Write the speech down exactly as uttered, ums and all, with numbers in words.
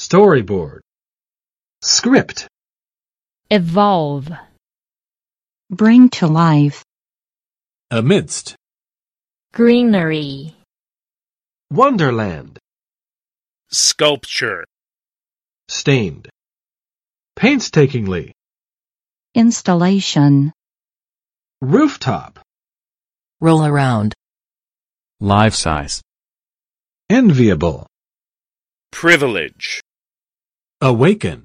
storyboard, script, evolve, bring to life, amidst, greenery, wonderland, sculpture, stained, painstakingly, installation, rooftop, roll around, life size, enviable, privilege, awaken,